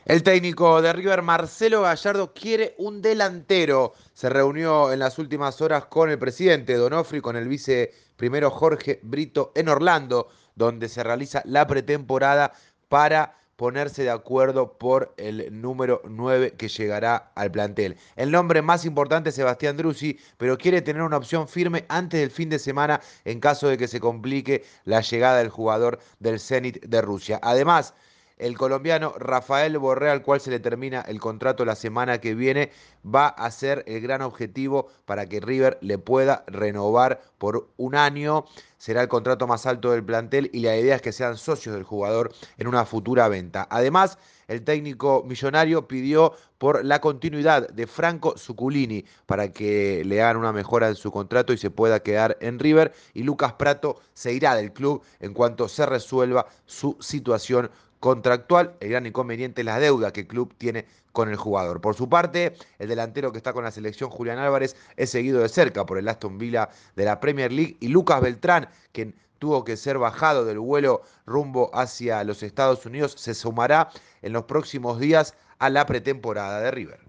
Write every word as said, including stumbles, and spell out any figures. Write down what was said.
El técnico de River, Marcelo Gallardo, quiere un delantero. Se reunió en las últimas horas con el presidente Donofrio y con el vice primero Jorge Brito en Orlando, donde se realiza la pretemporada para ponerse de acuerdo por el número nueve que llegará al plantel. El nombre más importante es Sebastián Druzzi, pero quiere tener una opción firme antes del fin de semana en caso de que se complique la llegada del jugador del Zenit de Rusia. Además, el colombiano Rafael Borré, al cual se le termina el contrato la semana que viene, va a ser el gran objetivo para que River le pueda renovar por un año. Será el contrato más alto del plantel y la idea es que sean socios del jugador en una futura venta. Además, el técnico millonario pidió por la continuidad de Franco Zuculini para que le hagan una mejora en su contrato y se pueda quedar en River. Y Lucas Prato se irá del club en cuanto se resuelva su situación contractual. El gran inconveniente es la deuda que el club tiene con el jugador. Por su parte, el delantero que está con la selección, Julián Álvarez, es seguido de cerca por el Aston Villa de la Premier League, y Lucas Beltrán, quien tuvo que ser bajado del vuelo rumbo hacia los Estados Unidos, se sumará en los próximos días a la pretemporada de River.